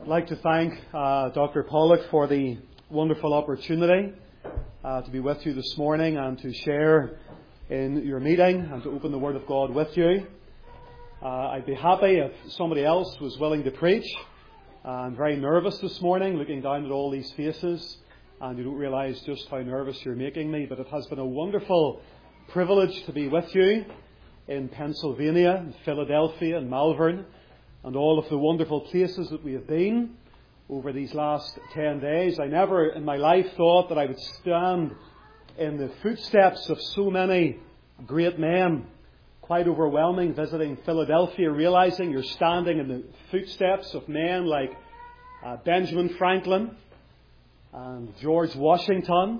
I'd like to thank Dr. Pollock for the wonderful opportunity to be with you this morning and to share in your meeting and to open the Word of God with you. I'd be happy if somebody else was willing to preach. I'm very nervous this morning looking down at all these faces, and you don't realise just how nervous you're making me, but it has been a wonderful privilege to be with you in Pennsylvania, in Philadelphia, and Malvern, and all of the wonderful places that we have been over these last 10 days. I never in my life thought that I would stand in the footsteps of so many great men. Quite overwhelming visiting Philadelphia, realizing you're standing in the footsteps of men like Benjamin Franklin and George Washington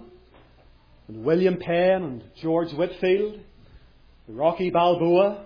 and William Penn and George Whitefield, Rocky Balboa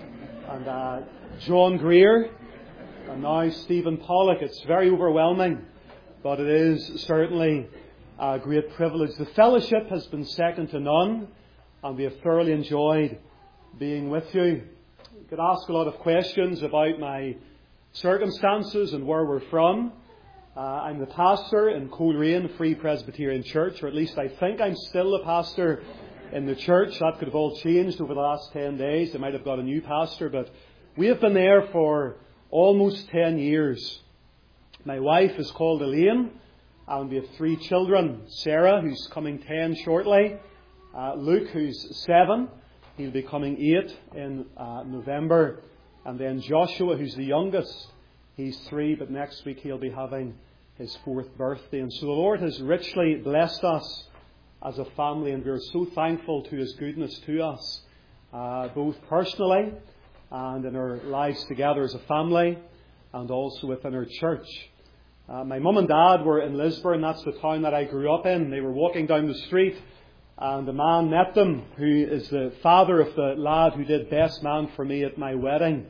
and John Greer, and now Stephen Pollock. It's very overwhelming, but it is certainly a great privilege. The fellowship has been second to none, and we have thoroughly enjoyed being with you. You could ask a lot of questions about my circumstances and where we're from. I'm the pastor in Coleraine Free Presbyterian Church, or at least I think I'm still the pastor in the church. That could have all changed over the last 10 days. They might have got a new pastor, but we have been there for almost 10 years. My wife is called Elaine, and we have 3 children. Sarah, who's coming 10 shortly. Luke, who's 7. He'll be coming 8 in November. And then Joshua, who's the youngest. He's 3, but next week he'll be having his 4th birthday. And so the Lord has richly blessed us as a family, and we're so thankful to His goodness to us, both personally and in our lives together as a family, and also within our church. My mum and dad were in Lisburn. That's the town that I grew up in. They were walking down the street, and a man met them who is the father of the lad who did best man for me at my wedding.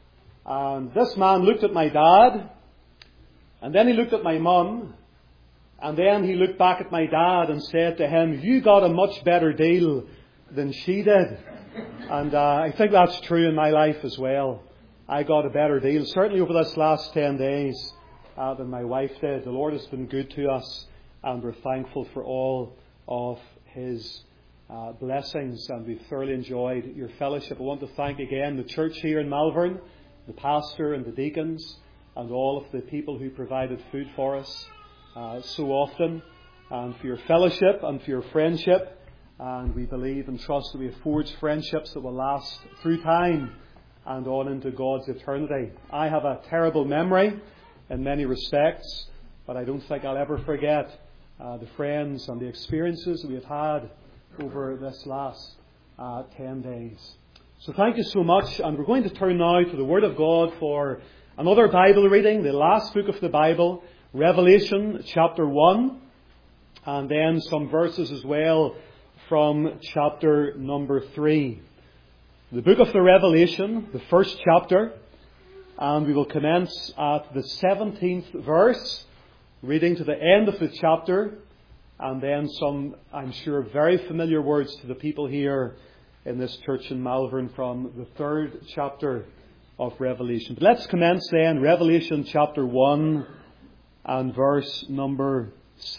And this man looked at my dad, and then he looked at my mum, and then he looked back at my dad and said to him, "You got a much better deal than she did." And I think that's true in my life as well. I got a better deal, certainly over this last 10 days, than my wife did. The Lord has been good to us, and we're thankful for all of His blessings, and we've thoroughly enjoyed your fellowship. I want to thank again the church here in Malvern, the pastor and the deacons, and all of the people who provided food for us so often, and for your fellowship and for your friendship. And we believe and trust that we have forged friendships that will last through time and on into God's eternity. I have a terrible memory in many respects, but I don't think I'll ever forget the friends and the experiences that we have had over this last 10 days. So thank you so much, and we're going to turn now to the Word of God for another Bible reading, the last book of the Bible, Revelation chapter 1, and then some verses as well from chapter number 3. The book of the Revelation, the first chapter, and we will commence at the 17th verse, reading to the end of the chapter, and then some, I'm sure, very familiar words to the people here in this church in Malvern from the 3rd chapter of Revelation. But let's commence then, Revelation chapter 1 and verse number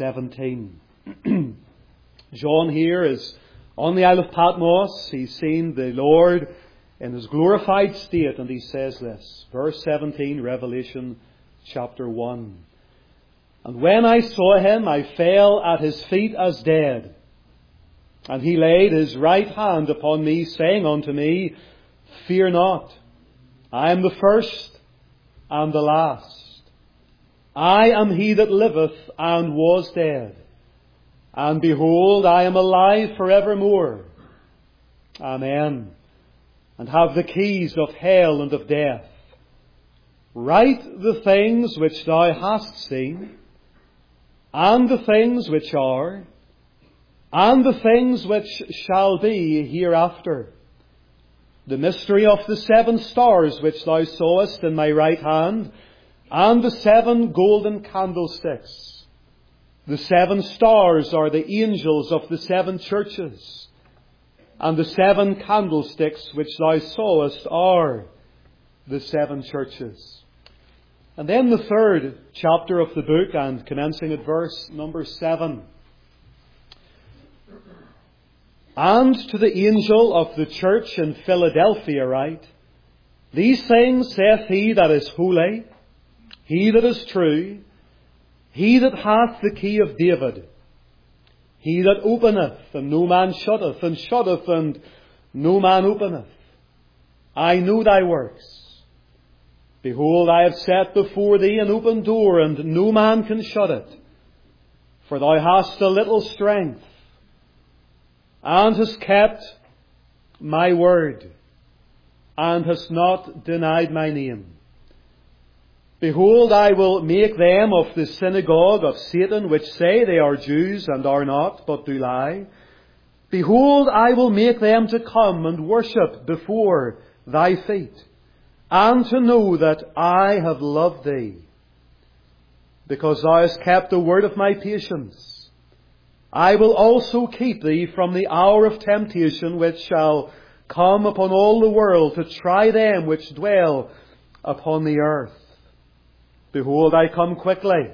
17. John here is on the Isle of Patmos. He's seen the Lord in His glorified state, and he says this, verse 17, Revelation chapter 1. "And when I saw Him, I fell at His feet as dead. And He laid His right hand upon me, saying unto me, Fear not, I am the first and the last. I am He that liveth and was dead. And behold, I am alive forevermore. Amen. And have the keys of hell and of death. Write the things which thou hast seen, and the things which are, and the things which shall be hereafter. The mystery of the 7 stars which thou sawest in my right hand, and the 7 golden candlesticks. The 7 stars are the angels of the 7 churches, and the 7 candlesticks which thou sawest are the 7 churches. And then the third chapter of the book, and commencing at verse number 7. And to the angel of the church in Philadelphia write, These things saith he that is holy, he that is true, he that hath the key of David, he that openeth, and no man shutteth, and shutteth, and no man openeth. I know thy works. Behold, I have set before thee an open door, and no man can shut it. For thou hast a little strength, and hast kept my word, and hast not denied my name. Behold, I will make them of the synagogue of Satan, which say they are Jews, and are not, but do lie. Behold, I will make them to come and worship before thy feet, and to know that I have loved thee. Because thou hast kept the word of my patience, I will also keep thee from the hour of temptation which shall come upon all the world to try them which dwell upon the earth. Behold, I come quickly.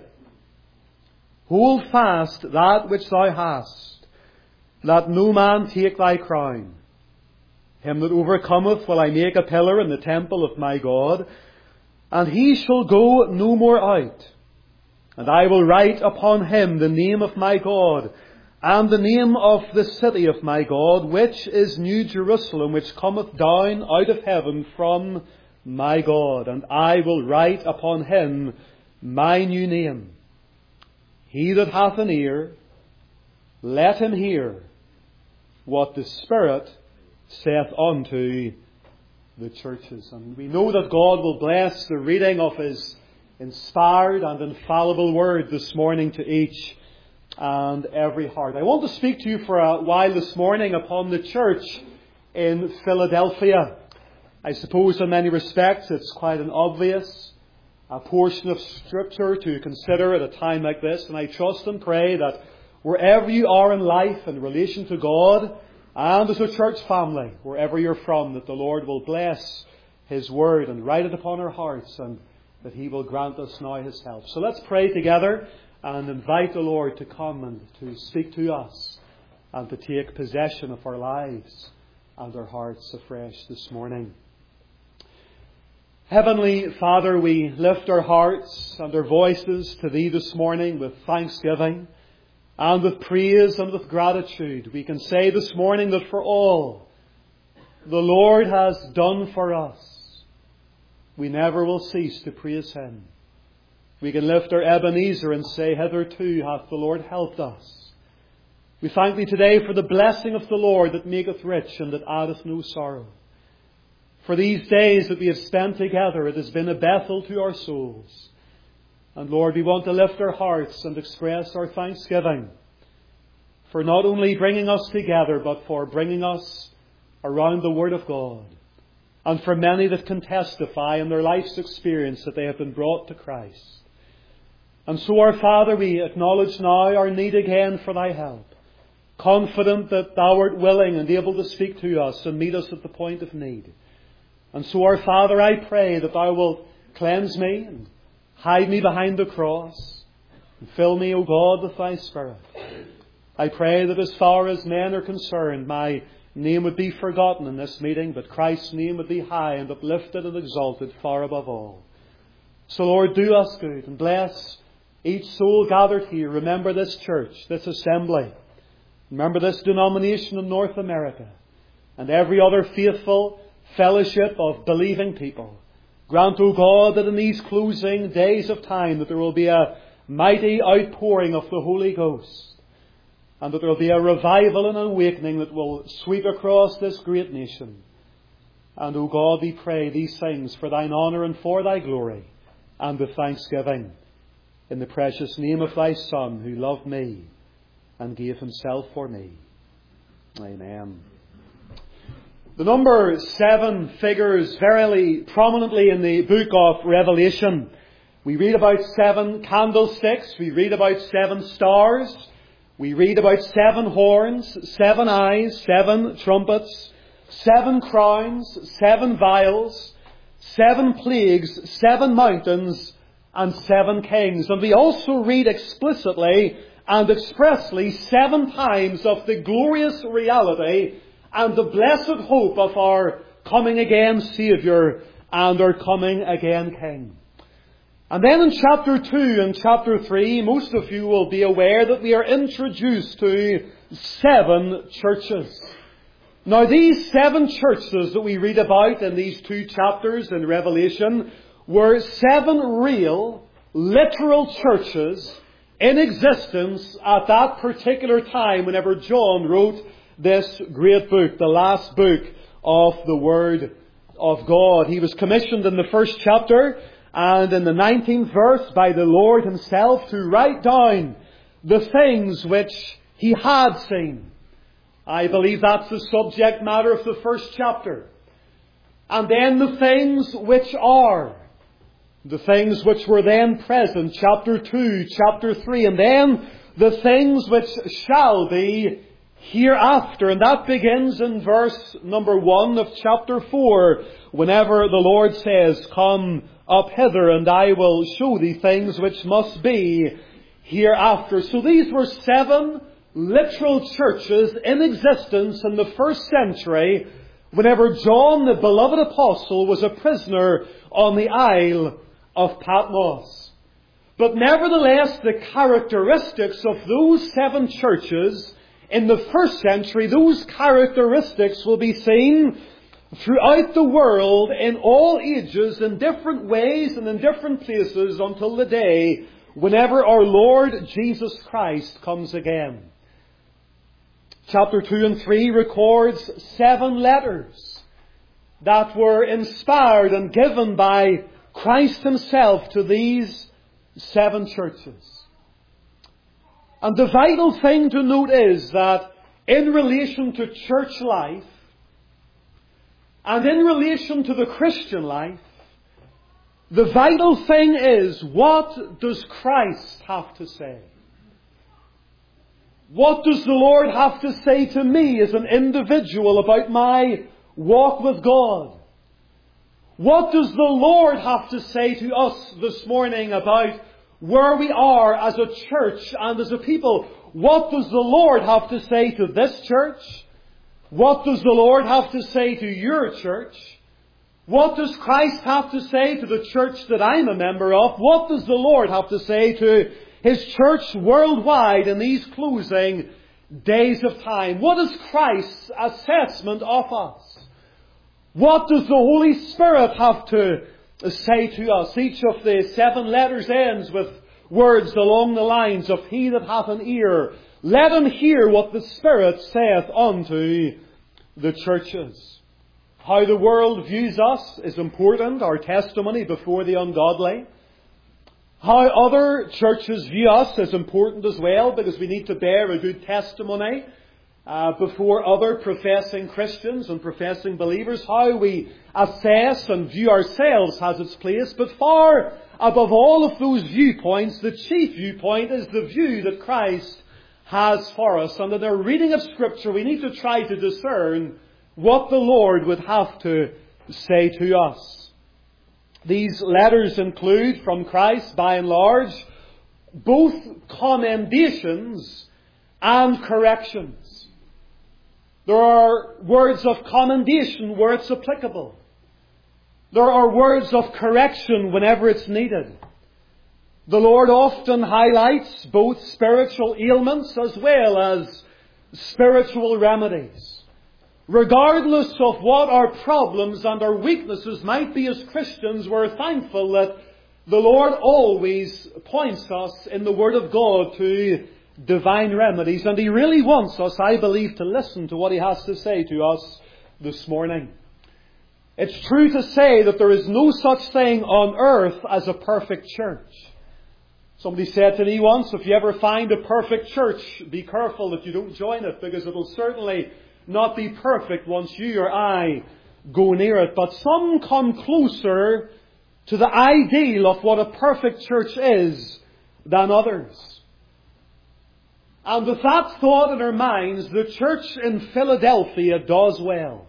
Hold fast that which thou hast, that no man take thy crown. Him that overcometh will I make a pillar in the temple of my God, and he shall go no more out. And I will write upon him the name of my God, and the name of the city of my God, which is New Jerusalem, which cometh down out of heaven from my God. And I will write upon him my new name. He that hath an ear, let him hear what the Spirit saith unto the churches. And we know that God will bless the reading of His inspired and infallible word this morning to each and every heart. I want to speak to you for a while this morning upon the church in Philadelphia. I suppose in many respects it's quite an obvious portion of Scripture to consider at a time like this, and I trust and pray that wherever you are in life in relation to God and as a church family, wherever you're from, that the Lord will bless His word and write it upon our hearts, and that He will grant us now His help. So let's pray together and invite the Lord to come and to speak to us and to take possession of our lives and our hearts afresh this morning. Heavenly Father, we lift our hearts and our voices to Thee this morning with thanksgiving and with praise and with gratitude. We can say this morning that for all the Lord has done for us, we never will cease to praise Him. We can lift our Ebenezer and say, hitherto hath the Lord helped us. We thank Thee today for the blessing of the Lord that maketh rich and that addeth no sorrow. For these days that we have spent together, it has been a Bethel to our souls. And Lord, we want to lift our hearts and express our thanksgiving for not only bringing us together, but for bringing us around the Word of God. And for many that can testify in their life's experience that they have been brought to Christ. And so, our Father, we acknowledge now our need again for Thy help, confident that Thou art willing and able to speak to us and meet us at the point of need. And so, our Father, I pray that Thou wilt cleanse me and hide me behind the cross and fill me, O God, with Thy Spirit. I pray that as far as men are concerned, my name would be forgotten in this meeting, but Christ's name would be high and uplifted and exalted far above all. So, Lord, do us good and bless each soul gathered here. Remember this church, this assembly. Remember this denomination in North America and every other faithful fellowship of believing people. Grant, O God, that in these closing days of time that there will be a mighty outpouring of the Holy Ghost, and that there will be a revival and awakening that will sweep across this great nation. And, O God, we pray these things for Thine honour and for Thy glory, and with thanksgiving, in the precious name of Thy Son, who loved me and gave Himself for me. Amen. The number 7 figures very prominently in the book of Revelation. We read about 7 candlesticks. We read about 7 stars. We read about 7 horns, 7 eyes, 7 trumpets, 7 crowns, 7 vials, 7 plagues, 7 mountains, and 7 kings. And we also read explicitly and expressly 7 times of the glorious reality and the blessed hope of our coming again Saviour and our coming again King. And then in chapter 2 and chapter 3, most of you will be aware that we are introduced to 7 churches. Now these 7 churches that we read about in these 2 chapters in Revelation were 7 real, literal churches in existence at that particular time whenever John wrote this great book, the last book of the Word of God. He was commissioned in the first chapter and in the 19th verse by the Lord Himself to write down the things which He had seen. I believe that's the subject matter of the first chapter. And then the things which are. The things which were then present, chapter 2, chapter 3, and then the things which shall be hereafter. And that begins in verse number 1 of chapter 4, whenever the Lord says, "Come up hither, and I will show thee things which must be hereafter." So these were 7 literal churches in existence in the first century, whenever John, the beloved apostle, was a prisoner on the Isle of Patmos. But nevertheless, the characteristics of those 7 churches in the first century, those characteristics will be seen throughout the world in all ages, in different ways and in different places until the day whenever our Lord Jesus Christ comes again. Chapter 2 and 3 records 7 letters that were inspired and given by Christ Himself to these 7 churches. And the vital thing to note is that in relation to church life and in relation to the Christian life, the vital thing is, what does Christ have to say? What does the Lord have to say to me as an individual about my walk with God? What does the Lord have to say to us this morning about where we are as a church and as a people? What does the Lord have to say to this church? What does the Lord have to say to your church? What does Christ have to say to the church that I'm a member of? What does the Lord have to say to His church worldwide in these closing days of time? What is Christ's assessment of us? What does the Holy Spirit have to say to us? Each of the 7 letters ends with words along the lines of, "He that hath an ear, let him hear what the Spirit saith unto the churches." How the world views us is important, our testimony before the ungodly. How other churches view us is important as well, because we need to bear a good testimony before other professing Christians and professing believers. How we assess and view ourselves has its place. But far above all of those viewpoints, the chief viewpoint is the view that Christ has for us. And in our reading of Scripture, we need to try to discern what the Lord would have to say to us. These letters include, from Christ by and large, both commendations and corrections. There are words of commendation where it's applicable. There are words of correction whenever it's needed. The Lord often highlights both spiritual ailments as well as spiritual remedies. Regardless of what our problems and our weaknesses might be as Christians, we're thankful that the Lord always points us in the Word of God to divine remedies. And He really wants us, I believe, to listen to what He has to say to us this morning. It's true to say that there is no such thing on earth as a perfect church. Somebody said to me once, if you ever find a perfect church, be careful that you don't join it, because it will certainly not be perfect once you or I go near it. But some come closer to the ideal of what a perfect church is than others. And with that thought in our minds, the church in Philadelphia does well.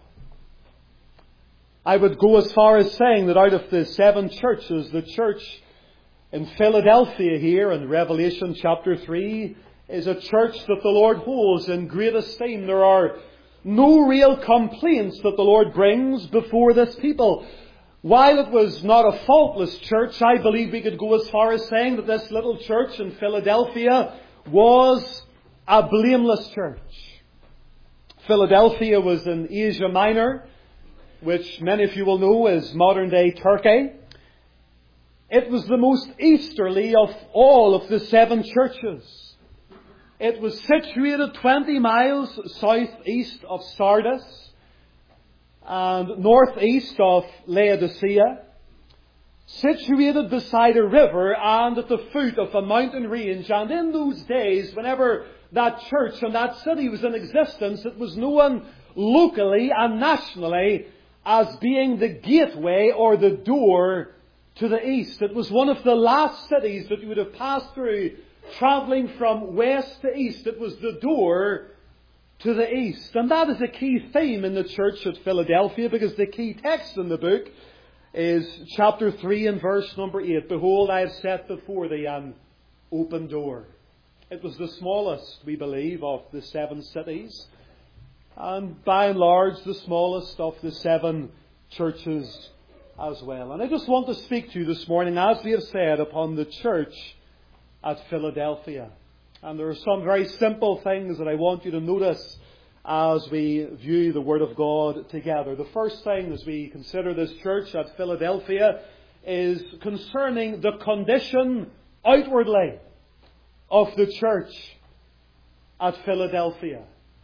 I would go as far as saying that out of the 7 churches, the church in Philadelphia here in Revelation chapter 3 is a church that the Lord holds in great esteem. There are no real complaints that the Lord brings before this people. While it was not a faultless church, I believe we could go as far as saying that this little church in Philadelphia was a blameless church. Philadelphia was in Asia Minor, which many of you will know is modern-day Turkey. It was the most easterly of all of the 7 churches. It was situated 20 miles southeast of Sardis and northeast of Laodicea, situated beside a river and at the foot of a mountain range. And in those days, whenever that church and that city was in existence, it was known locally and nationally as being the gateway or the door to the east. It was one of the last cities that you would have passed through travelling from west to east. It was the door to the east. And that is a key theme in the church at Philadelphia, because the key text in the book is chapter 3 and verse number 8. Behold, I have set before thee an open door. It was the smallest, we believe, of the 7 cities, and by and large the smallest of the 7 churches as well. And I just want to speak to you this morning, as we have said, upon the church at Philadelphia. And there are some very simple things that I want you to notice as we view the Word of God together. The first thing as we consider this church at Philadelphia is concerning the condition outwardly of the church at Philadelphia.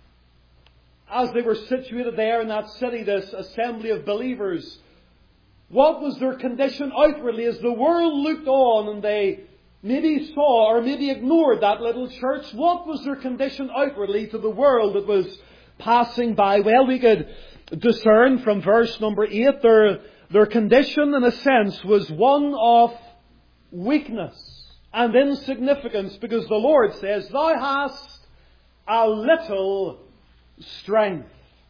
As they were situated there in that city, this assembly of believers, what was their condition outwardly as the world looked on and they maybe saw or maybe ignored that little church? What was their condition outwardly to the world that was passing by? Well, we could discern from verse number 8, their condition in a sense was one of weakness and insignificance, because the Lord says, thou hast a little strength.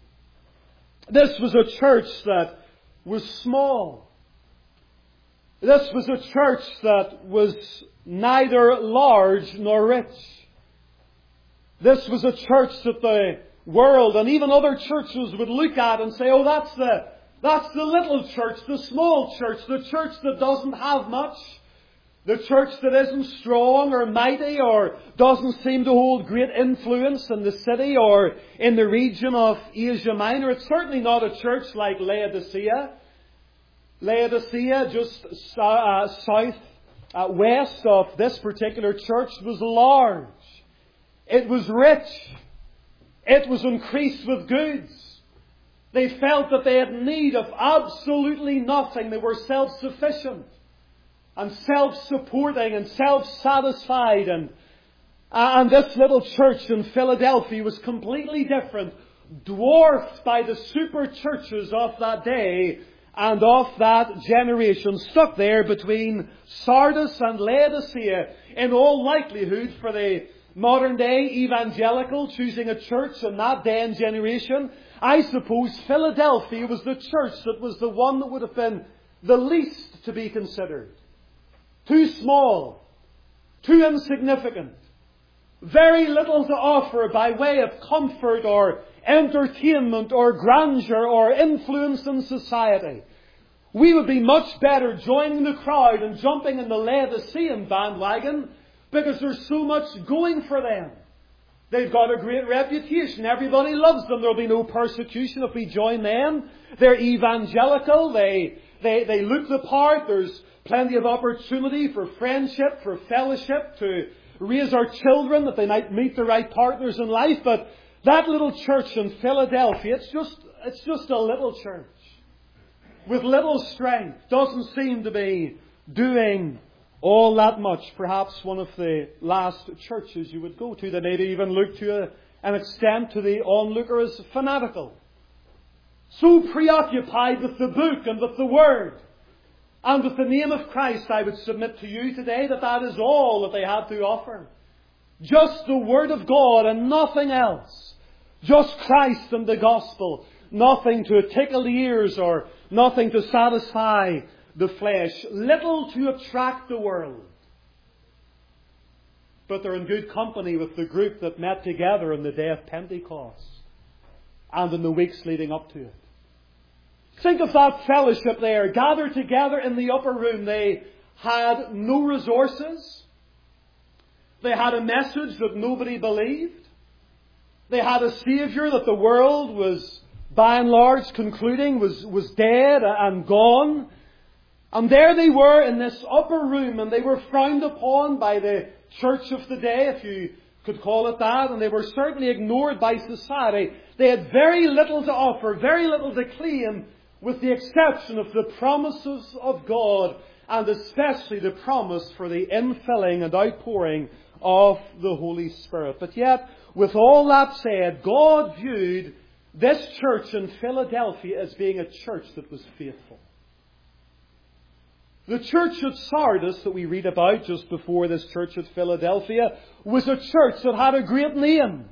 This was a church that was small. This was a church that was neither large nor rich. This was a church that the world and even other churches would look at and say, oh, that's the little church, the small church, the church that doesn't have much, the church that isn't strong or mighty or doesn't seem to hold great influence in the city or in the region of Asia Minor. It's certainly not a church like Laodicea. Laodicea, just west of this particular church, was large. It was rich. It was increased with goods. They felt that they had need of absolutely nothing. They were self-sufficient and self-supporting and self-satisfied. And this little church in Philadelphia was completely different, dwarfed by the super churches of that day and of that generation, stuck there between Sardis and Laodicea, in all likelihood for the modern day evangelical choosing a church in that day and generation. I suppose Philadelphia was the church that was the one that would have been the least to be considered. Too small, too insignificant, very little to offer by way of comfort or entertainment or grandeur or influence in society. We would be much better joining the crowd and jumping in the Laodicean bandwagon, because there's so much going for them. They've got a great reputation. Everybody loves them. There'll be no persecution if we join them. They're evangelical. They look the part. There's plenty of opportunity for friendship, for fellowship, to raise our children that they might meet the right partners in life. But that little church in Philadelphia, it's just a little church with little strength. Doesn't seem to be doing all that much. Perhaps one of the last churches you would go to. They maybe even look to an extent to the onlooker as fanatical. So preoccupied with the book and with the Word and with the name of Christ, I would submit to you today that is all that they had to offer. Just the Word of God and nothing else. Just Christ and the Gospel. Nothing to tickle the ears or nothing to satisfy the flesh, little to attract the world. But they're in good company with the group that met together on the day of Pentecost and in the weeks leading up to it. Think of that fellowship there, gathered together in the upper room. They had no resources. They had a message that nobody believed. They had a Saviour that the world was, by and large, concluding was dead and gone. And there they were in this upper room, and they were frowned upon by the church of the day, if you could call it that, and they were certainly ignored by society. They had very little to offer, very little to claim, with the exception of the promises of God, and especially the promise for the infilling and outpouring of the Holy Spirit. But yet, with all that said, God viewed this church in Philadelphia as being a church that was faithful. The church at Sardis that we read about just before this church at Philadelphia was a church that had a great name.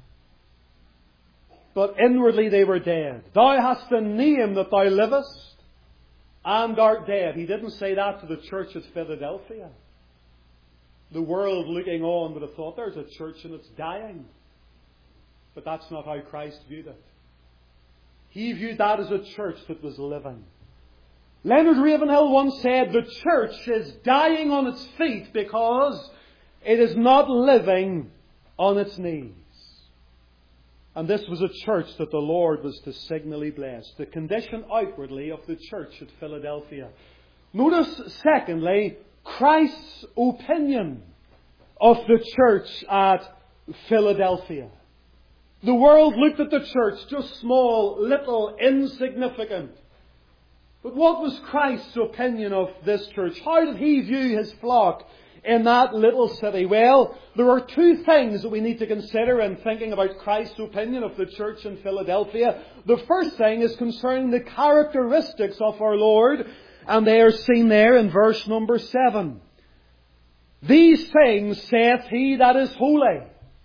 But inwardly they were dead. Thou hast a name that thou livest and art dead. He didn't say that to the church at Philadelphia. The world looking on would have thought, there's a church and it's dying. But that's not how Christ viewed it. He viewed that as a church that was living. Leonard Ravenhill once said, the church is dying on its feet because it is not living on its knees. And this was a church that the Lord was to signally bless. The condition outwardly of the church at Philadelphia. Notice, secondly, Christ's opinion of the church at Philadelphia. The world looked at the church, just small, little, insignificant. But what was Christ's opinion of this church? How did He view His flock in that little city? Well, there are two things that we need to consider in thinking about Christ's opinion of the church in Philadelphia. The first thing is concerning the characteristics of our Lord, and they are seen there in verse number 7. These things saith He that is holy.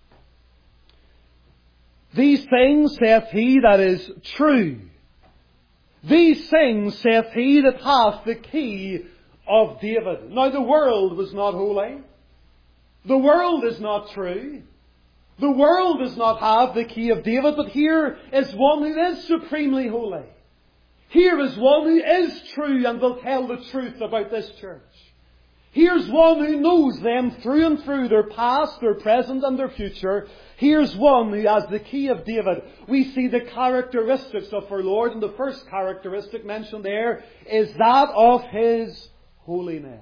These things saith He that is true. These things saith He that hath the key of David. Now the world was not holy. The world is not true. The world does not have the key of David, but here is one who is supremely holy. Here is one who is true and will tell the truth about this church. Here's one who knows them through and through, their past, their present and their future. Here's one who has the key of David. We see the characteristics of our Lord, and the first characteristic mentioned there is that of His holiness.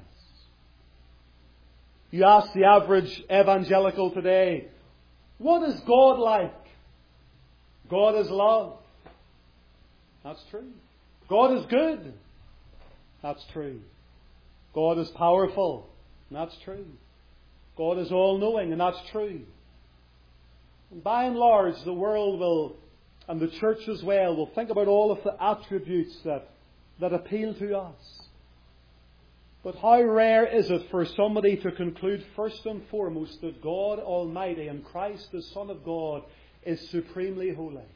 You ask the average evangelical today, what is God like? God is love. That's true. God is good. That's true. God is powerful. And that's true. God is all-knowing. And that's true. And by and large, the world will, and the church as well, will think about all of the attributes that appeal to us. But how rare is it for somebody to conclude first and foremost that God Almighty and Christ, the Son of God, is supremely holy.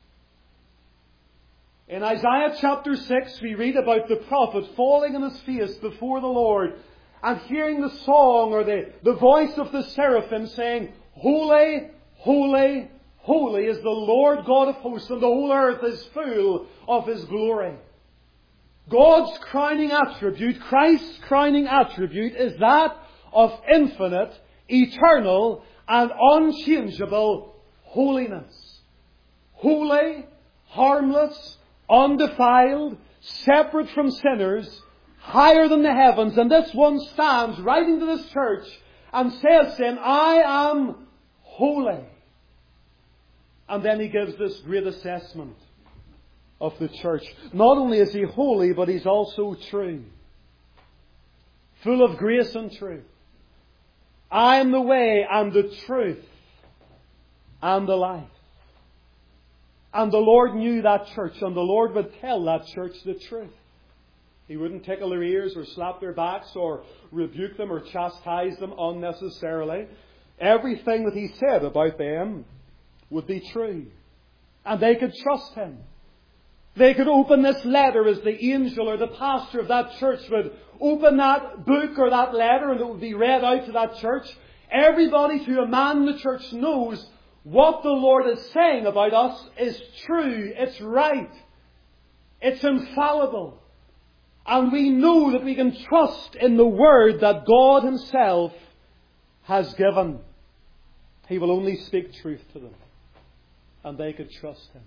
In Isaiah chapter 6, we read about the prophet falling on his face before the Lord and hearing the song or the voice of the seraphim saying, Holy, holy, holy is the Lord God of hosts, and the whole earth is full of His glory. God's crowning attribute, Christ's crowning attribute, is that of infinite, eternal, and unchangeable holiness. Holy, harmless, undefiled, separate from sinners, higher than the heavens. And this one stands right into this church and says to him, I am holy. And then he gives this great assessment of the church. Not only is He holy, but He's also true. Full of grace and truth. I am the way and the truth and the life. And the Lord knew that church, and the Lord would tell that church the truth. He wouldn't tickle their ears or slap their backs or rebuke them or chastise them unnecessarily. Everything that He said about them would be true. And they could trust Him. They could open this letter as the angel or the pastor of that church would open that book or that letter, and it would be read out to that church. Everybody, to a man in the church, knows what the Lord is saying about us is true, it's right, it's infallible. And we know that we can trust in the word that God Himself has given. He will only speak truth to them. And they could trust Him.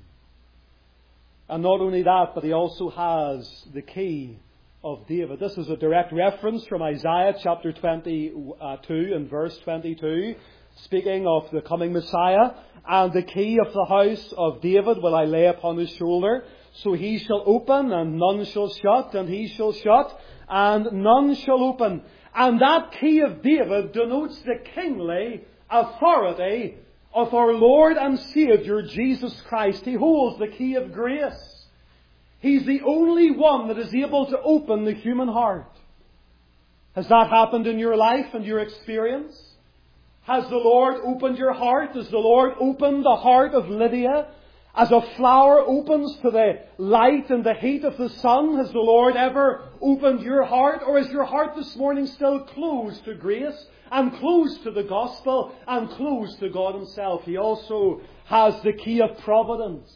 And not only that, but He also has the key of David. This is a direct reference from Isaiah chapter 22 and verse 22, speaking of the coming Messiah. And the key of the house of David will I lay upon his shoulder. So he shall open, and none shall shut, and he shall shut, and none shall open. And that key of David denotes the kingly authority of our Lord and Saviour Jesus Christ. He holds the key of grace. He's the only one that is able to open the human heart. Has that happened in your life and your experience? Has the Lord opened your heart? Has the Lord opened the heart of Lydia? As a flower opens to the light and the heat of the sun, has the Lord ever opened your heart? Or is your heart this morning still closed to grace and closed to the gospel and closed to God Himself? He also has the key of providence.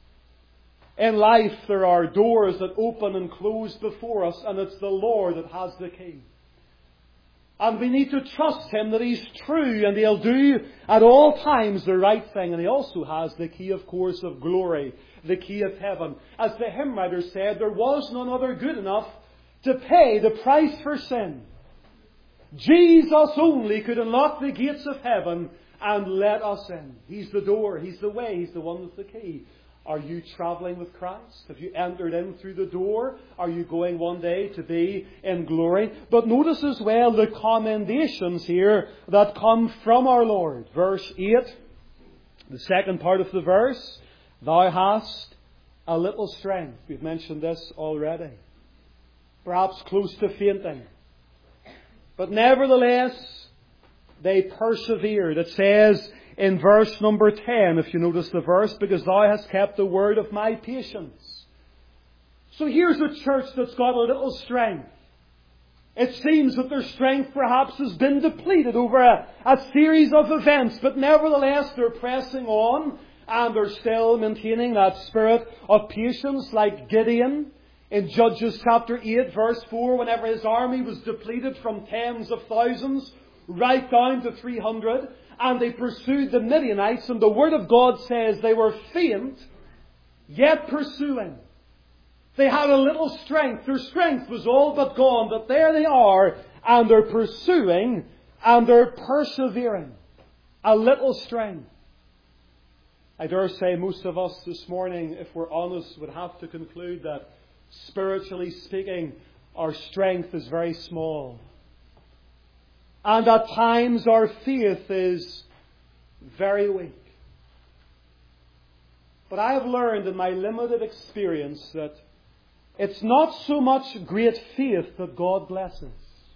In life there are doors that open and close before us, and it's the Lord that has the key. And we need to trust Him that He's true and He'll do at all times the right thing. And He also has the key, of course, of glory, the key of heaven. As the hymn writer said, there was none other good enough to pay the price for sin. Jesus only could unlock the gates of heaven and let us in. He's the door, He's the way, He's the one with the key. Are you travelling with Christ? Have you entered in through the door? Are you going one day to be in glory? But notice as well the commendations here that come from our Lord. Verse 8, the second part of the verse, Thou hast a little strength. We've mentioned this already. Perhaps close to fainting. But nevertheless, they persevered. It says in verse number 10, if you notice the verse, because Thou hast kept the word of my patience. So here's a church that's got a little strength. It seems that their strength perhaps has been depleted over a series of events, but nevertheless they're pressing on and they're still maintaining that spirit of patience, like Gideon in Judges chapter 8 verse 4, whenever his army was depleted from tens of thousands right down to 300, and they pursued the Midianites, and the Word of God says they were faint, yet pursuing. They had a little strength. Their strength was all but gone, but there they are, and they're pursuing, and they're persevering. A little strength. I dare say most of us this morning, if we're honest, would have to conclude that, spiritually speaking, our strength is very small. And at times our faith is very weak. But I have learned in my limited experience that it's not so much great faith that God blesses,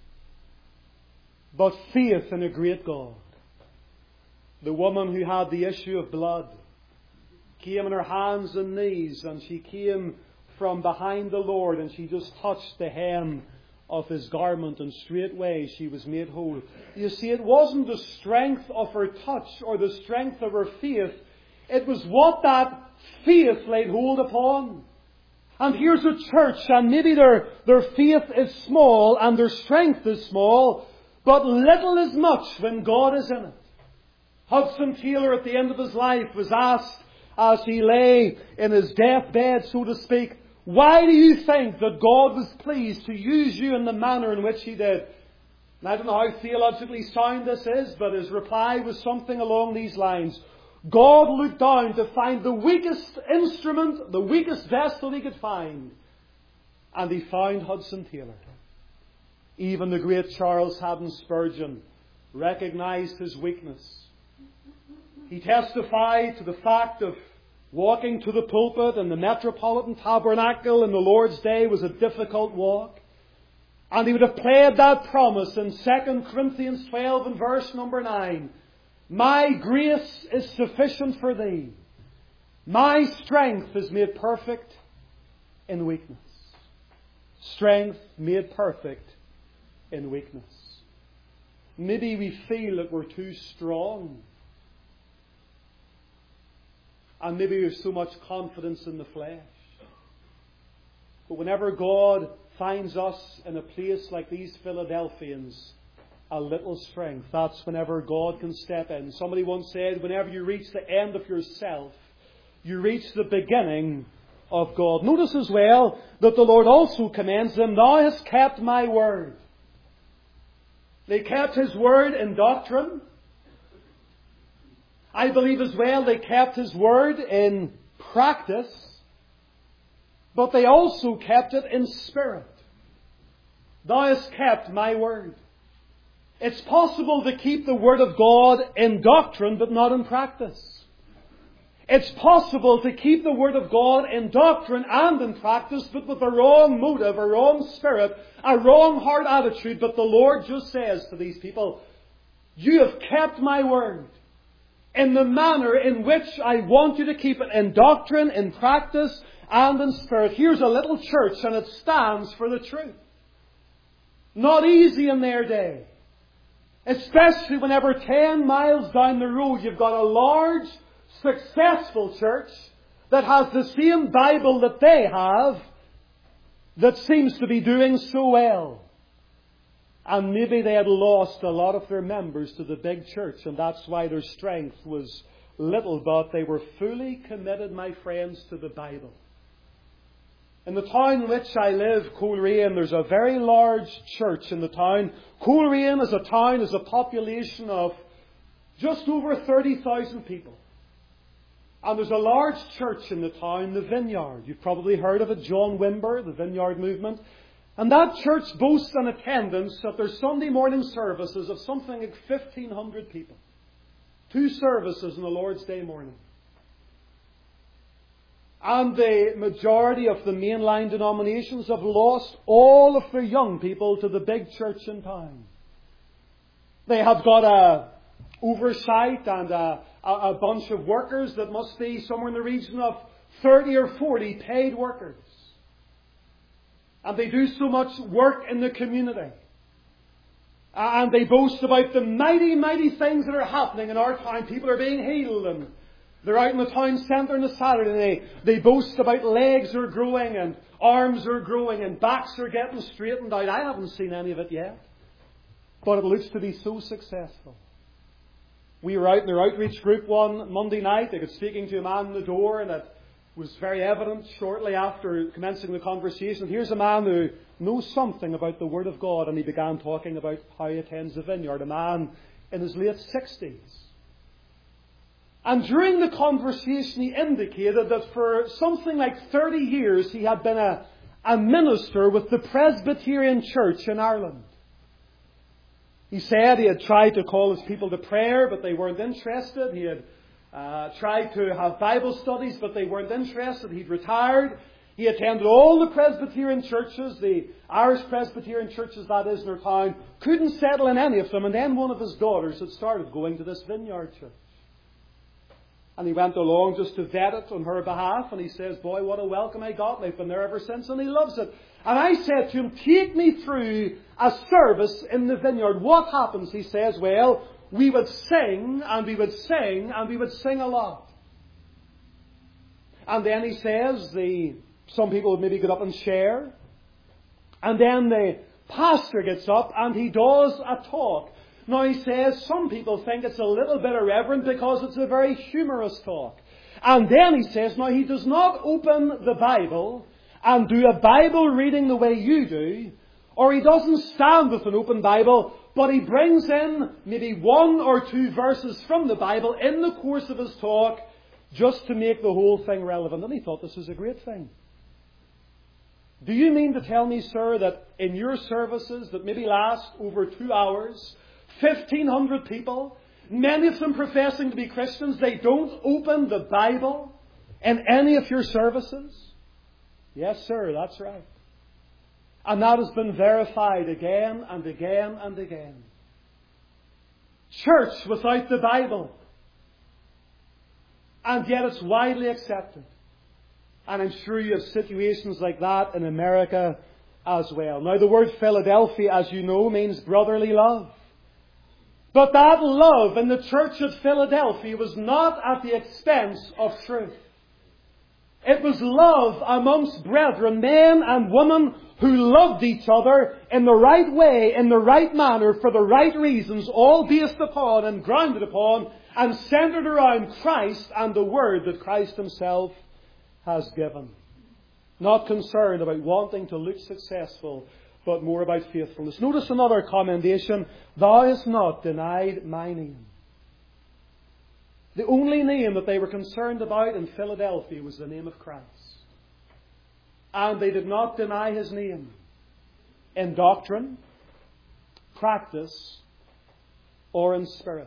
but faith in a great God. The woman who had the issue of blood came on her hands and knees, and she came from behind the Lord, and she just touched the hem of His garment, and straightway she was made whole. You see, it wasn't the strength of her touch or the strength of her faith. It was what that faith laid hold upon. And here's a church, and maybe their faith is small and their strength is small, but little is much when God is in it. Hudson Taylor, at the end of his life, was asked as he lay in his deathbed, so to speak, why do you think that God was pleased to use you in the manner in which He did? And I don't know how theologically sound this is, but his reply was something along these lines. God looked down to find the weakest instrument, the weakest vessel He could find. And He found Hudson Taylor. Even the great Charles Haddon Spurgeon recognized his weakness. He testified to the fact of walking to the pulpit in the Metropolitan Tabernacle in the Lord's day was a difficult walk. And he would have played that promise in 2 Corinthians 12 and verse number 9. My grace is sufficient for thee. My strength is made perfect in weakness. Strength made perfect in weakness. Maybe we feel that we're too strong. And maybe there's so much confidence in the flesh. But whenever God finds us in a place like these Philadelphians, a little strength, that's whenever God can step in. Somebody once said, whenever you reach the end of yourself, you reach the beginning of God. Notice as well that the Lord also commends them, thou hast kept my word. They kept His word in doctrine. I believe as well they kept His word in practice. But they also kept it in spirit. Thou hast kept my word. It's possible to keep the word of God in doctrine but not in practice. It's possible to keep the word of God in doctrine and in practice but with a wrong motive, a wrong spirit, a wrong heart attitude. But the Lord just says to these people, you have kept my word in the manner in which I want you to keep it, in doctrine, in practice, and in spirit. Here's a little church and it stands for the truth. Not easy in their day. Especially whenever 10 miles down the road you've got a large, successful church that has the same Bible that they have, that seems to be doing so well. And maybe they had lost a lot of their members to the big church, and that's why their strength was little, but they were fully committed, my friends, to the Bible. In the town in which I live, Coleraine, there's a very large church in the town. Coleraine as a town has a population of just over 30,000 people. And there's a large church in the town, the Vineyard. You've probably heard of it, John Wimber, the Vineyard movement. And that church boasts an attendance at their Sunday morning services of something like 1,500 people. 2 services on the Lord's Day morning. And the majority of the mainline denominations have lost all of their young people to the big church in town. They have got a oversight and a bunch of workers that must be somewhere in the region of 30 or 40 paid workers. And they do so much work in the community. And they boast about the mighty, mighty things that are happening in our town. People are being healed, and they're out in the town centre on a Saturday. They boast about legs are growing and arms are growing and backs are getting straightened out. I haven't seen any of it yet. But it looks to be so successful. We were out in their outreach group one Monday night. I got speaking to a man in the door, and it was very evident shortly after commencing the conversation. Here's a man who knows something about the Word of God, and he began talking about how he attends the Vineyard. A man in his late 60s. And during the conversation he indicated that for something like 30 years he had been a minister with the Presbyterian Church in Ireland. He said he had tried to call his people to prayer, but they weren't interested. He had tried to have Bible studies, but they weren't interested. He'd retired. He attended all the Presbyterian churches, the Irish Presbyterian churches that is in our town. Couldn't settle in any of them. And then one of his daughters had started going to this Vineyard church. And he went along just to vet it on her behalf. And he says, boy, what a welcome I got. They've been there ever since, and he loves it. And I said to him, take me through a service in the Vineyard. What happens? He says, well, we would sing, and we would sing, and we would sing a lot. And then he says, some people would maybe get up and share. And then the pastor gets up and he does a talk. Now he says, some people think it's a little bit irreverent because it's a very humorous talk. And then he says, now he does not open the Bible and do a Bible reading the way you do, or he doesn't stand with an open Bible, but he brings in maybe 1 or 2 verses from the Bible in the course of his talk just to make the whole thing relevant. And he thought this was a great thing. Do you mean to tell me, sir, that in your services that maybe last over 2 hours, 1,500 people, many of them professing to be Christians, they don't open the Bible in any of your services? Yes, sir, that's right. And that has been verified again and again and again. Church without the Bible. And yet it's widely accepted. And I'm sure you have situations like that in America as well. Now, the word Philadelphia, as you know, means brotherly love. But that love in the church at Philadelphia was not at the expense of truth. It was love amongst brethren, men and women who loved each other in the right way, in the right manner, for the right reasons, all based upon and grounded upon and centered around Christ and the Word that Christ Himself has given. Not concerned about wanting to look successful, but more about faithfulness. Notice another commendation. Thou hast not denied my name. The only name that they were concerned about in Philadelphia was the name of Christ. And they did not deny His name in doctrine, practice, or in spirit.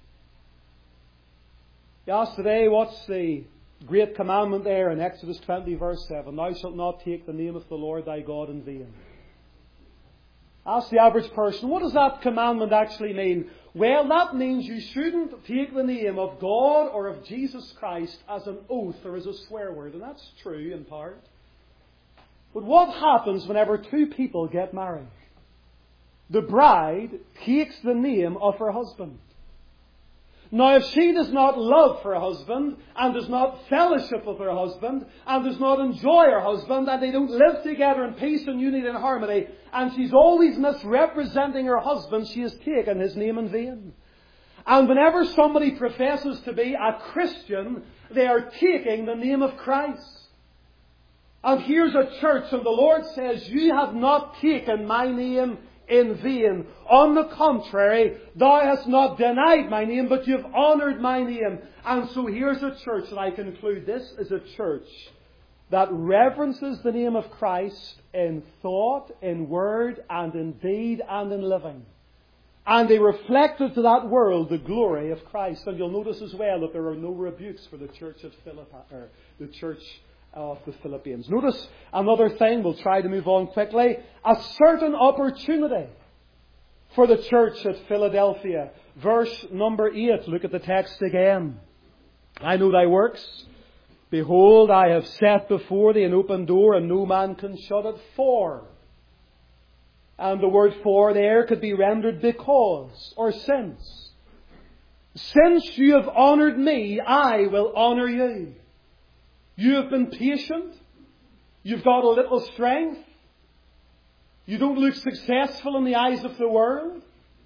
You ask today, what's the great commandment there in Exodus 20 verse 7? Thou shalt not take the name of the Lord thy God in vain. Ask the average person, what does that commandment actually mean? Well, that means you shouldn't take the name of God or of Jesus Christ as an oath or as a swear word. And that's true in part. But what happens whenever two people get married? The bride takes the name of her husband. Now, if she does not love her husband, and does not fellowship with her husband, and does not enjoy her husband, and they don't live together in peace and unity and harmony, and she's always misrepresenting her husband, she has taken his name in vain. And whenever somebody professes to be a Christian, they are taking the name of Christ. And here's a church, and the Lord says, you have not taken my name in vain. On the contrary, thou hast not denied my name, but you've honoured my name. And so here's a church, and I conclude this is a church that reverences the name of Christ in thought, in word, and in deed, and in living. And they reflected to that world the glory of Christ. And you'll notice as well that there are no rebukes for the church at Philippi, or the church of the Philippians. Notice another thing, we'll try to move on quickly. A certain opportunity for the church at Philadelphia. Verse number 8, look at the text again. I know thy works. Behold, I have set before thee an open door, and no man can shut it. For. And the word for there could be rendered because or since. Since you have honoured me, I will honour you. You have been patient. You've got a little strength. You don't look successful in the eyes of the world.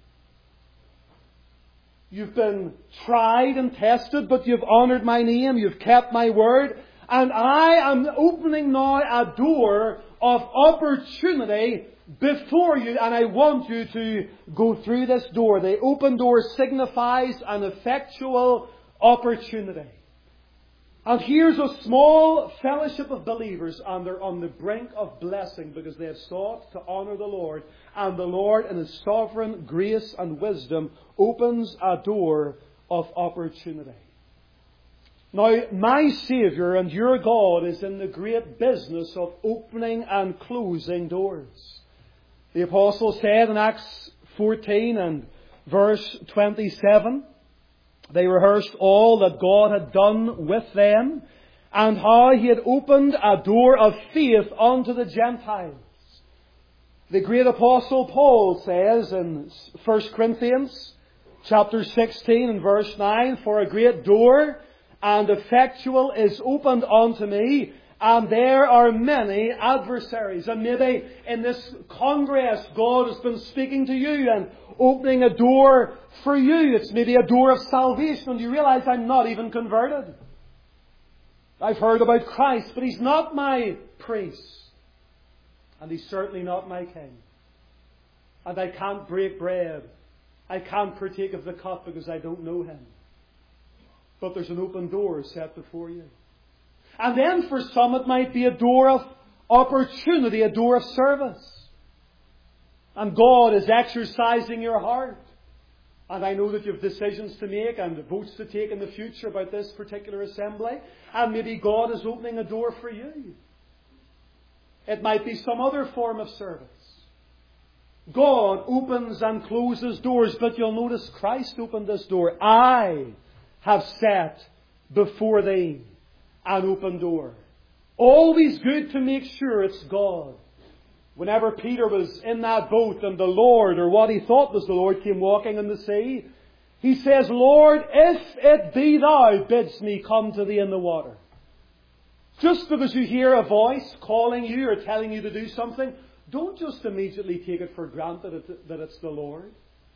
You've been tried and tested, but you've honoured my name. You've kept my word. And I am opening now a door of opportunity before you, and I want you to go through this door. The open door signifies an effectual opportunity. And here's a small fellowship of believers, and they're on the brink of blessing because they have sought to honour the Lord. And the Lord, in His sovereign grace and wisdom, opens a door of opportunity. Now, my Saviour and your God is in the great business of opening and closing doors. The Apostle said in Acts 14 and verse 27, they rehearsed all that God had done with them, and how He had opened a door of faith unto the Gentiles. The great Apostle Paul says in 1 Corinthians chapter 16 and verse 9, for a great door and effectual is opened unto me, and there are many adversaries. And maybe in this congress God has been speaking to you and opening a door for you. It's maybe a door of salvation, and you realize I'm not even converted. I've heard about Christ, but He's not my priest. And He's certainly not my king. And I can't break bread. I can't partake of the cup because I don't know Him. But there's an open door set before you. And then for some it might be a door of opportunity, a door of service. And God is exercising your heart. And I know that you have decisions to make and votes to take in the future about this particular assembly. And maybe God is opening a door for you. It might be some other form of service. God opens and closes doors, but you'll notice Christ opened this door. I have set before thee an open door. Always good to make sure it's God. Whenever Peter was in that boat and the Lord, or what he thought was the Lord, came walking in the sea, he says, Lord, if it be thou, bids me come to thee in the water. Just because you hear a voice calling you or telling you to do something, don't just immediately take it for granted that it's the Lord.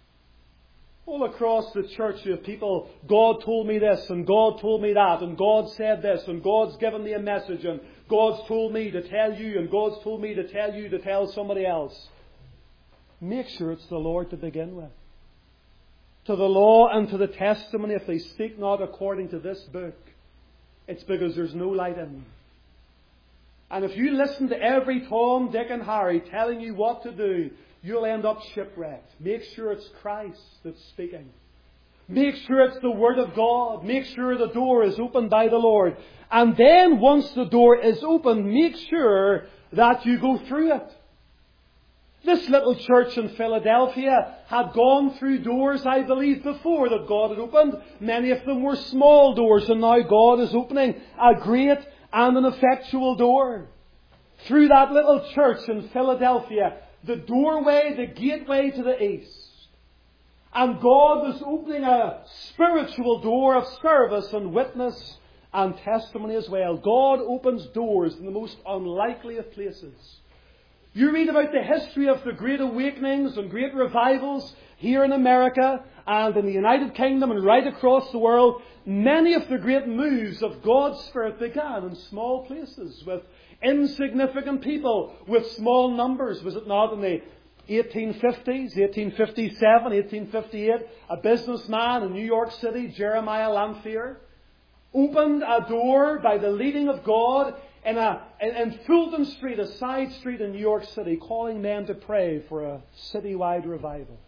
All across the church you have people, God told me this, and God told me that, and God said this, and God's given me a message, and God's told me to tell you, and God's told me to tell you to tell somebody else. Make sure it's the Lord to begin with. To the law and to the testimony, if they speak not according to this book, it's because there's no light in them. And if you listen to every Tom, Dick and Harry telling you what to do, you'll end up shipwrecked. Make sure it's Christ that's speaking. Make sure it's the Word of God. Make sure the door is opened by the Lord. And then once the door is open, make sure that you go through it. This little church in Philadelphia had gone through doors, I believe, before that God had opened. Many of them were small doors, and now God is opening a great and an effectual door. Through that little church in Philadelphia, the doorway, the gateway to the east. And God was opening a spiritual door of service and witness and testimony as well. God opens doors in the most unlikely of places. You read about the history of the great awakenings and great revivals here in America and in the United Kingdom and right across the world. Many of the great moves of God's Spirit began in small places with insignificant people, with small numbers. Was it not in the 1850s, 1857, 1858, a businessman in New York City, Jeremiah Lanphier, opened a door by the leading of God in Fulton Street, a side street in New York City, calling men to pray for a citywide revival.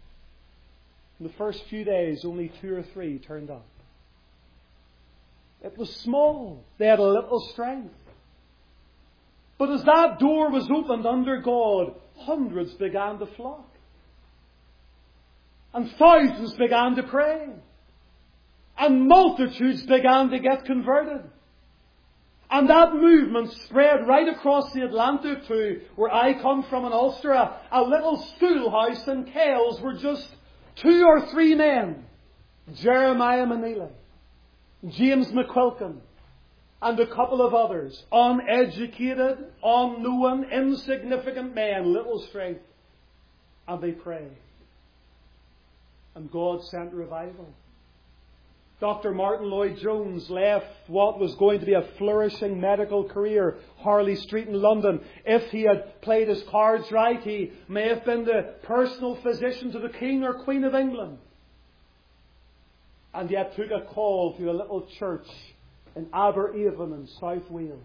In the first few days, only 2 or 3 turned up. It was small. They had a little strength. But as that door was opened under God, hundreds began to flock. And thousands began to pray. And multitudes began to get converted. And that movement spread right across the Atlantic to where I come from in Ulster. A little schoolhouse in Kells were just 2 or 3 men. Jeremiah Manila, James McQuilkin, and a couple of others. Uneducated, unknown, insignificant men, little strength. And they prayed. And God sent revival. Dr. Martin Lloyd-Jones left what was going to be a flourishing medical career, Harley Street in London. If he had played his cards right, he may have been the personal physician to the King or Queen of England. And yet took a call to a little church in Aberavon in South Wales.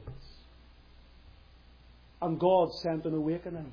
And God sent an awakening.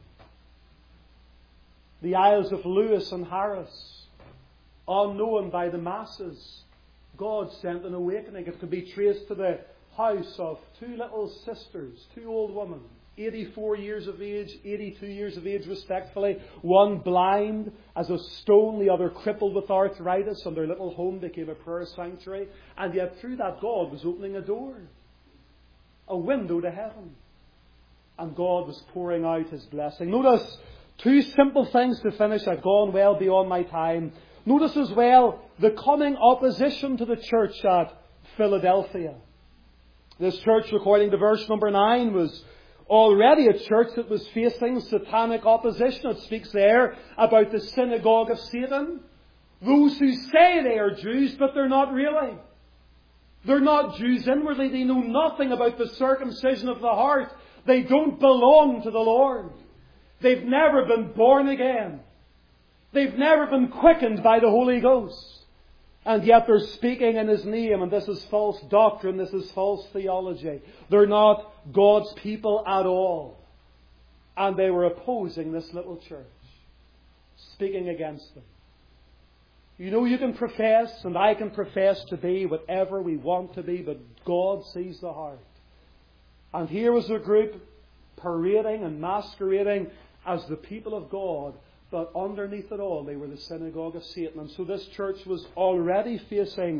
The Isles of Lewis and Harris, unknown by the masses, God sent an awakening. It could be traced to the house of 2 little sisters, 2 old women, 84 years of age, 82 years of age respectively. One blind as a stone, the other crippled with arthritis, and their little home became a prayer sanctuary. And yet through that God was opening a door, a window to heaven. And God was pouring out His blessing. Notice 2 simple things to finish. I've gone well beyond my time. Notice as well the coming opposition to the church at Philadelphia. This church, according to verse number 9, was already a church that was facing satanic opposition. It speaks there about the synagogue of Satan. Those who say they are Jews, but they're not really. They're not Jews inwardly. They know nothing about the circumcision of the heart. They don't belong to the Lord. They've never been born again. They've never been quickened by the Holy Ghost. And yet they're speaking in His name, and this is false doctrine, this is false theology. They're not God's people at all. And they were opposing this little church, speaking against them. You know, you can profess, and I can profess to be whatever we want to be, but God sees the heart. And here was a group parading and masquerading as the people of God, but underneath it all, they were the synagogue of Satan. And so this church was already facing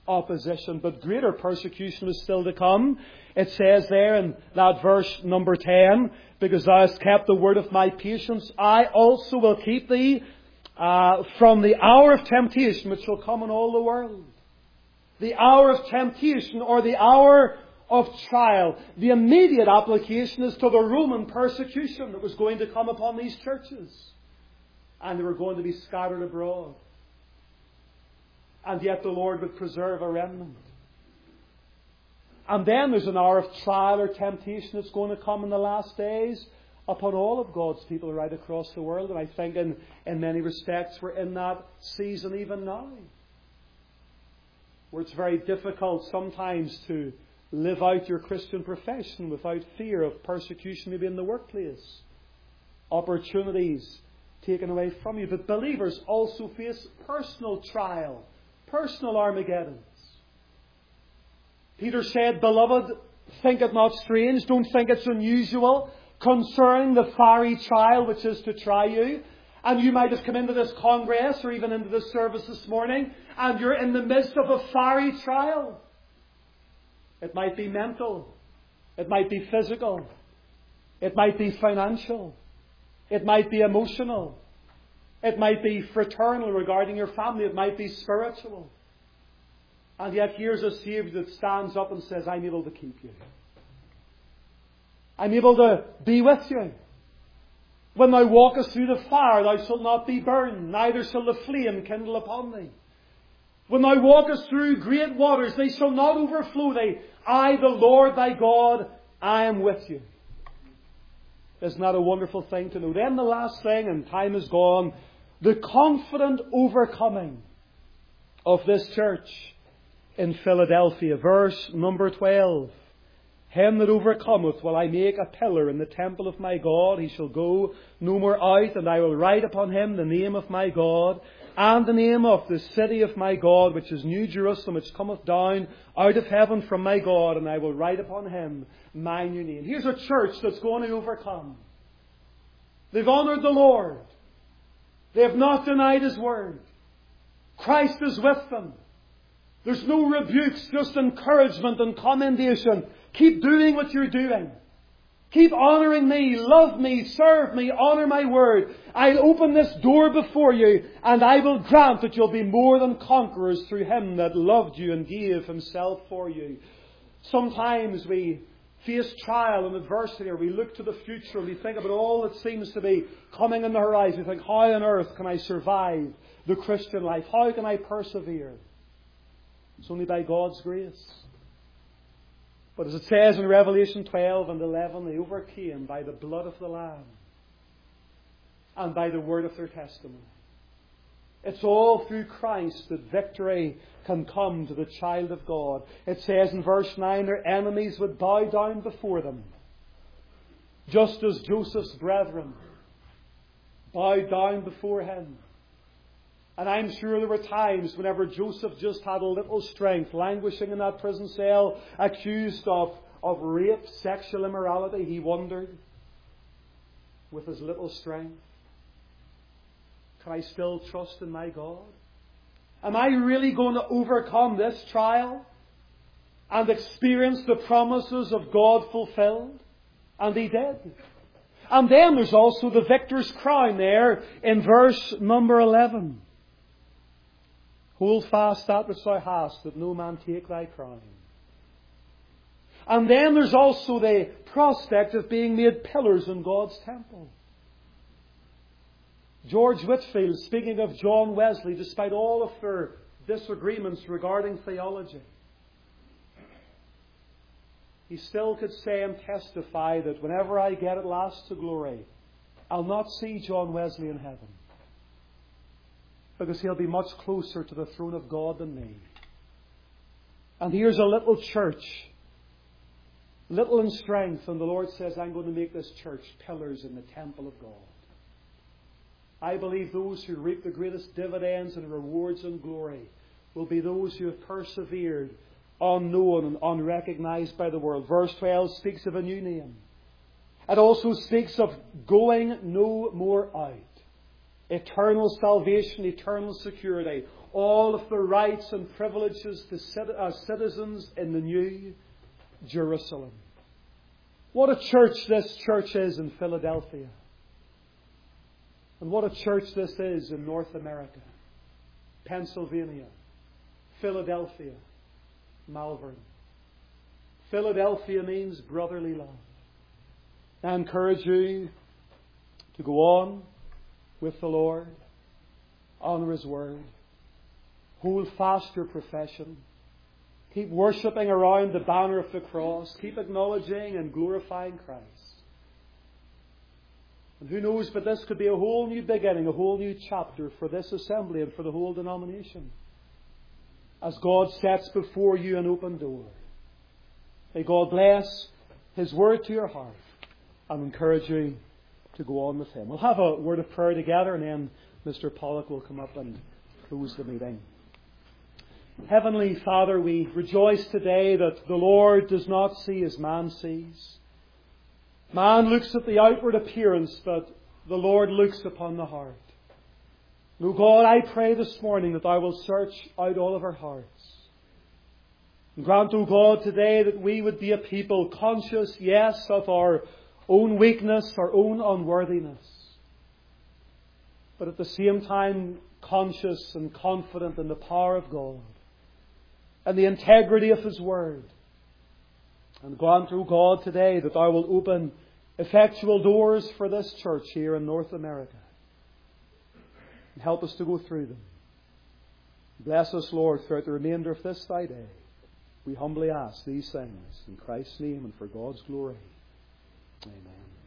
opposition, but greater persecution was still to come. It says there in that verse number 10, because thou hast kept the word of my patience, I also will keep thee from the hour of temptation which shall come on all the world. The hour of temptation, or the hour of trial. The immediate application is to the Roman persecution that was going to come upon these churches. And they were going to be scattered abroad. And yet the Lord would preserve a remnant. And then there's an hour of trial or temptation that's going to come in the last days upon all of God's people right across the world. And I think in many respects we're in that season even now, where it's very difficult sometimes to live out your Christian profession without fear of persecution, maybe in the workplace, opportunities taken away from you. But believers also face personal trial, personal Armageddons. Peter said, Beloved, think it not strange, don't think it's unusual concerning the fiery trial which is to try you. And you might have come into this congress or even into this service this morning, and you're in the midst of a fiery trial. It might be mental. It might be physical. It might be financial. It might be emotional. It might be fraternal regarding your family. It might be spiritual. And yet here's a Saviour that stands up and says, I'm able to keep you. I'm able to be with you. When thou walkest through the fire, thou shalt not be burned, neither shall the flame kindle upon thee. When thou walkest through great waters, they shall not overflow thee. I, the Lord thy God, I am with you. Isn't that a wonderful thing to know? Then the last thing, and time is gone, the confident overcoming of this church in Philadelphia. Verse number 12. Him that overcometh will I make a pillar in the temple of my God. He shall go no more out, and I will write upon him the name of my God, and the name of the city of my God, which is New Jerusalem, which cometh down out of heaven from my God, and I will write upon him my new name. Here's a church that's going to overcome. They've honoured the Lord. They have not denied His word. Christ is with them. There's no rebukes, just encouragement and commendation. Keep doing what you're doing. Keep honouring me, love me, serve me, honour my word. I'll open this door before you, and I will grant that you'll be more than conquerors through Him that loved you and gave Himself for you. Sometimes we face trial and adversity, or we look to the future and we think about all that seems to be coming on the horizon. We think, how on earth can I survive the Christian life? How can I persevere? It's only by God's grace. But as it says in Revelation 12 and 11, they overcame by the blood of the Lamb and by the word of their testimony. It's all through Christ that victory can come to the child of God. It says in verse 9, their enemies would bow down before them, just as Joseph's brethren bowed down before him. And I'm sure there were times whenever Joseph just had a little strength, languishing in that prison cell, accused of rape, sexual immorality, he wondered, with his little strength, can I still trust in my God? Am I really going to overcome this trial and experience the promises of God fulfilled? And he did. And then there's also the victor's crown there in verse number 11. Hold fast that which thou hast, that no man take thy crown. And then there's also the prospect of being made pillars in God's temple. George Whitefield, speaking of John Wesley, despite all of their disagreements regarding theology, he still could say and testify that whenever I get at last to glory, I'll not see John Wesley in heaven, because he'll be much closer to the throne of God than me. And here's a little church, little in strength, and the Lord says, I'm going to make this church pillars in the temple of God. I believe those who reap the greatest dividends and rewards and glory will be those who have persevered, unknown and unrecognized by the world. Verse 12 speaks of a new name. It also speaks of going no more out. eternal salvation, eternal security, all of the rights and privileges as citizens in the New Jerusalem. What a church this church is in Philadelphia. And what a church this is in North America, Pennsylvania, Philadelphia, Malvern. Philadelphia means brotherly love. I encourage you to go on with the Lord, honour His Word, hold fast your profession, keep worshipping around the banner of the cross, keep acknowledging and glorifying Christ. And who knows, but this could be a whole new beginning, a whole new chapter for this assembly and for the whole denomination, as God sets before you an open door. May God bless His Word to your heart and encourage you to go on with Him. We'll have a word of prayer together, and then Mr. Pollock will come up and close the meeting. Heavenly Father, we rejoice today that the Lord does not see as man sees. Man looks at the outward appearance, but the Lord looks upon the heart. O God, I pray this morning that Thou wilt search out all of our hearts. And grant, O God, today that we would be a people conscious, yes, of our own weakness, our own unworthiness, but at the same time conscious and confident in the power of God and the integrity of His Word. And grant, O God, today that Thou wilt open effectual doors for this church here in North America and help us to go through them. Bless us, Lord, throughout the remainder of this Thy day. We humbly ask these things in Christ's name and for God's glory. Amen.